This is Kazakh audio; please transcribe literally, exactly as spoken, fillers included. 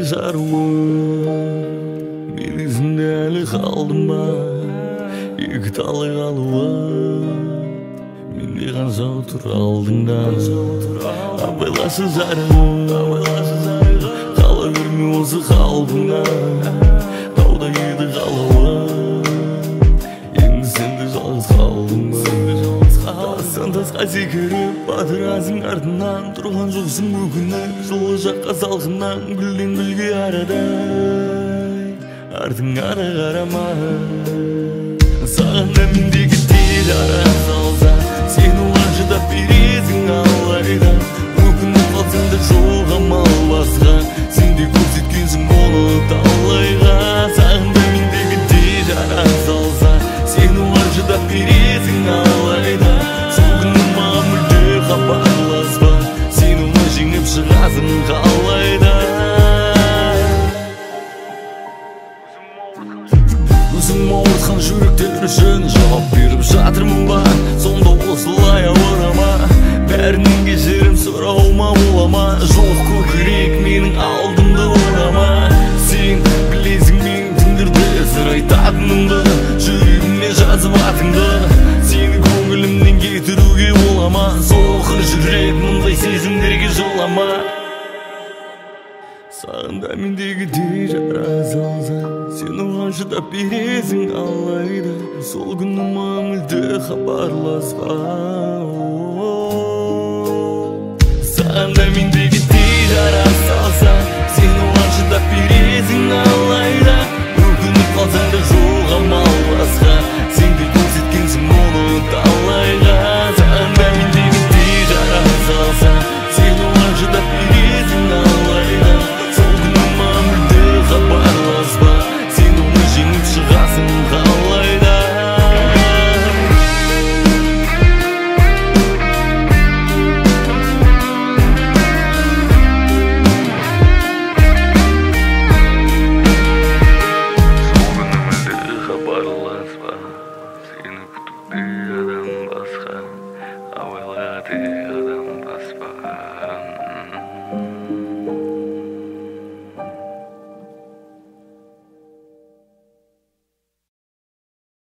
жаруым, мен есімде әлі қалдым ба, екі талай қалуым, менде қанша тұр алдыңда. Абайлашы жарым, қала берме осы қалпыңа, тауда еді қалауым, енді сенде жалғыз қалдың ба. Тастан тасқа секіріп батырасың артынан, тұрған жоқсың өкініп жылы жаққа салқыннан, гүлден гүлге арадай артыңа да қарама. Саған дәміндегі тез ара салса, сен оған шыдап бересің алайда. Өкініп қалсаң да жоқ амал басқа, сен де көрсеткенсің оны талайға. Саған дәміндегі тез ара салса, сен оған шыдап бересің алайда. Сол күні маған мүлде хабарласпа, сен оны жеңіп шығасың қалайда. Өзім ауыртқан жүректер үшін жауап беріп жатырмын ба, сонда осылай ауырама. Бәрінен кешірім сұрауыма бола ма, жоқ көкірек менің алдымды орама. Сен білесің мен түндерде сыр айтатынымды, жүрегіме жазып атыңды, сені көңілімнен кетіруге бола ма. Соқыр жүрек мұндай сезімдерге жолама. Саған дәміндегі тез жара салса, сен оған шыдап бересің алайда. Сол күні маған мүлде хабарласпа. Саған дәміндегі тез жара салса, сен оған шыдап бересің алайда. Өкініп қалсаң да жоқ амал басқа, сен де көрсеткенсің оны талайға. Саған дәміндегі тез жара салса, сен оған шыдап бересің алайда. Хабарласпа, сен оны жеңіп шығасың қалайда. Сол күні мүлде хабарласпа, сені күтуде адам басқа, абайла тек